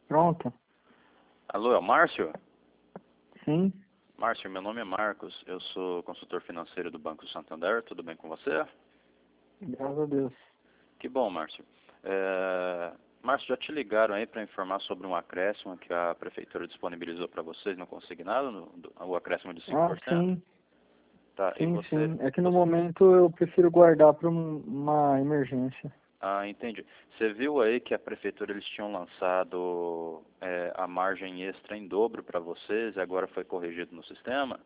Pronto. Alô, é o Márcio? Sim. Márcio, meu nome é Marcos, eu sou consultor financeiro do Banco Santander, tudo bem com você? Graças a Deus. Que bom, Márcio. Márcio, já te ligaram aí para informar sobre um acréscimo que a prefeitura disponibilizou para vocês no consignado, o acréscimo de 5%? Sim. Tá, e Sim, você... sim. É que no momento eu prefiro guardar para uma emergência. Ah, entendi. Você viu aí que a prefeitura eles tinham lançado a margem extra em dobro para vocês e agora foi corrigido no sistema?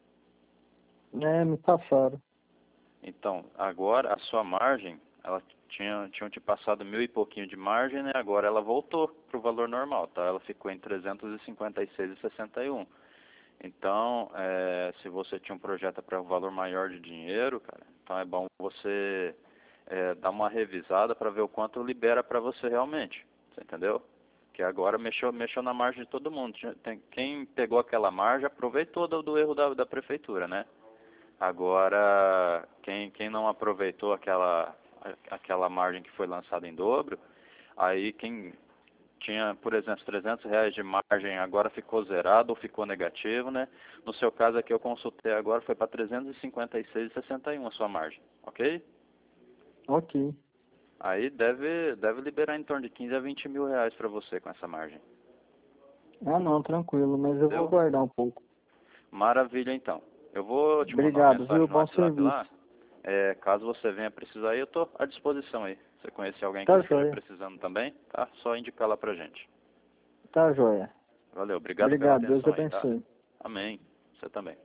Me passaram. Então, agora a sua margem, ela tinham te passado 1.000 e pouquinho de margem, né? Agora ela voltou para o valor normal, tá? Ela ficou em 356,61. Então, se você tinha um projeto para um valor maior de dinheiro, cara, então é bom você dar uma revisada para ver o quanto libera para você realmente. Você entendeu? Que agora mexeu na margem de todo mundo. Quem pegou aquela margem aproveitou do erro da prefeitura, né? Agora, quem não aproveitou aquela margem que foi lançada em dobro, aí quem tinha, por exemplo, R$ 300 de margem, agora ficou zerado ou ficou negativo, né? No seu caso aqui eu consultei agora, foi para 356,61 a sua margem, ok? Ok. Aí deve liberar em torno de 15 a 20 mil reais para você com essa margem. Ah, não, tranquilo, mas eu vou Entendeu? guardar um pouco. Maravilha, então. Eu vou te mandar uma Obrigado, mensagem viu? no Bom WhatsApp serviço. lá. Caso você venha precisar aí, eu estou à disposição aí. Se você conhecer alguém que Tá esteja joia. precisando também, tá? Só indicar lá pra gente. Tá joia. Valeu, obrigado pela Obrigado, Deus atenção aí, tá? abençoe. Amém. Você também.